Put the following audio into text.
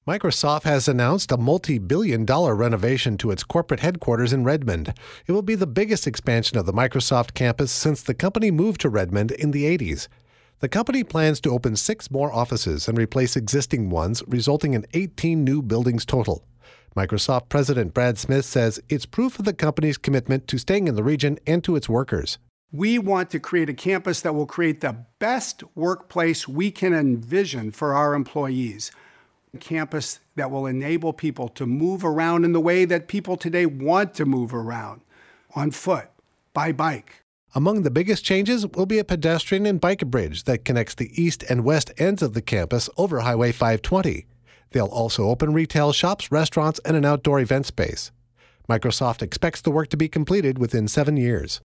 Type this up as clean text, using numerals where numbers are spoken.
Microsoft has announced a multi-billion-dollar renovation to its corporate headquarters in Redmond. It will be the biggest expansion of the Microsoft campus since the company moved to Redmond in the 80s. The company plans to open 6 more offices and replace existing ones, resulting in 18 new buildings total. Microsoft President Brad Smith says it's proof of the company's commitment to staying in the region and to its workers. We want to create a campus that will create the best workplace we can envision for our employees. A campus that will enable people to move around in the way that people today want to move around, on foot, by bike. Among the biggest changes will be a pedestrian and bike bridge that connects the east and west ends of the campus over Highway 520. They'll also open retail shops, restaurants, and an outdoor event space. Microsoft expects the work to be completed within 7 years.